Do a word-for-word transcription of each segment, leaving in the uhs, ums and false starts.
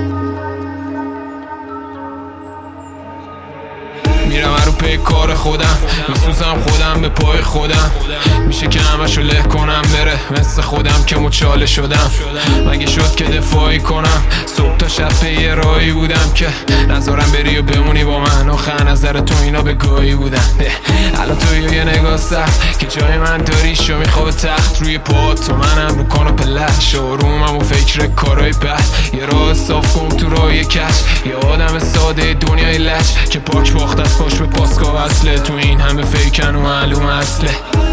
میرم رو پی کار خودم، میسوزم خودم به پای خودم. میشه که همشو له کنم بره مثل خودم که مچاله شدم. مگه شد که دفاعی کنم؟ صبح تا شب پی راهی بودم که نذارم بری و بمونی با من. آخر نظر تو اینا به گاهی بودن. الان تو یه نگاه سخت که جای من داری شو میخواب تخت روی پات، تو منم رو کانو پلت شارومم و فکر کارای بد. یه راه صاف کن تو راه کش، یه آدم ساده دنیای لش که پاک باخت از پاش به پاسکا وصله. تو این همه فیکن و معلوم اصله.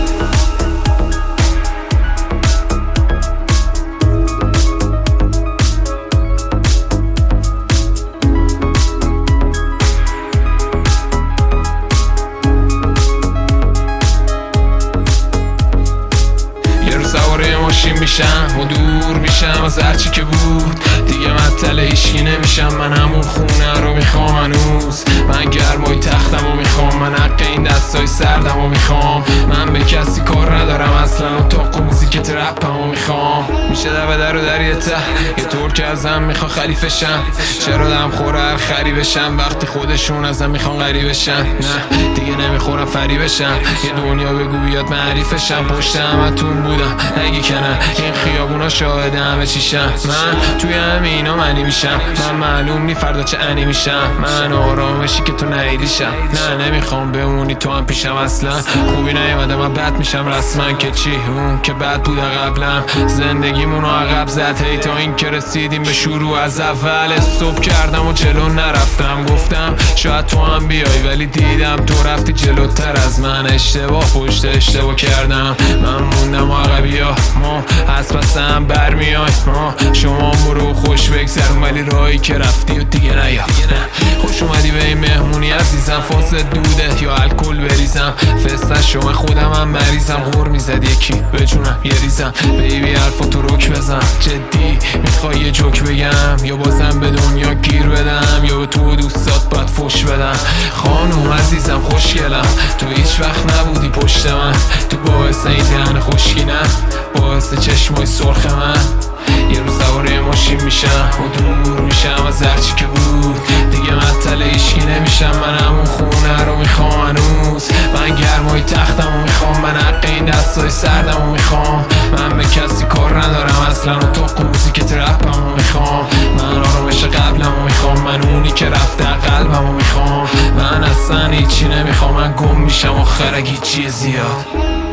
سواره ماشین میشم و دور میشم از هرچی که بود. دیگه مطل هیچکی نمیشم، من همون خونه رو میخوام هنوز. من گرمای تختم رو میخوام، من حق این دستای سردم رو میخوام. من به کسی کار ندارم اصلا، اتاق و موزیک ترپم رو میخوام. میشه در به در و در یه ته یه طور که ازم میخوان خلیفه شم. چرا دم خوره هر خری بشم وقتی خودشون ازم میخوان غریبه بشن؟ نه دیگه نمیخورم فری بشم، یه دنیا بگو بیاد معریفشم. پشت همتون بودم نگی که نه، این خیابونا شاهده همه چیشم. من توی همینا منی میشم، من معلوم نی فردا چه انی میشم. من آرامشی که تو نیدیشم، نه نمیخوام بمونی تو هم پیشم اصلا. خوبی نیومده من بد میشم رسما که چی اون که بد بوده قبلم. زندگیمونو عقب زد هی تا این که رسیدیم به شروع از اول. صبح کردم و جلو نرفتم، گفتم شاید تو هم بیای ولی دیدم تو رفتی جلوتر از من. اشتباه پشت اشتباه کردم، من موندم و عقبیا ما از پس هم برمیای. شما برو خوش بگذرون ولی راهی که رفتی و دیگه نیا. خوش اومدی به این مهمونی عزیزم، فاصله دوده یا الکل بریزم. فستن شما خودم هم مریضم، غور میزد یکی به جونم یه ریزم. بیبی حرفا تو رک بزن، جدی میخوای یه جوک بگم یا بازم به دنیا گیر بدم یا به تو دوستات باید فش بدم. خانوم عزیزم خوشگلم، تو هیچ وقت نبودی پشت من. تو باعث این دهن خوشگینم، باعث چشمای سرخ من. یه روز سواره ماشین میشم و دور میشم از هرچی که بود. دیگه مطل ایشکی نمیشم، من همون خونه رو میخوام هنوز. من گرمای تختم رو میخوام، من حق این دستای سردم رو میخوام. من به کسی کار ندارم اصلا، اتاق و موزیک ترپم رو میخوام. من آرامش قبلم رو میخوام، من اونی که رفته قلبم رو میخوام. من اصلا هیچی نمیخوام، من گم میشم آخر اگه هیچی زیاد.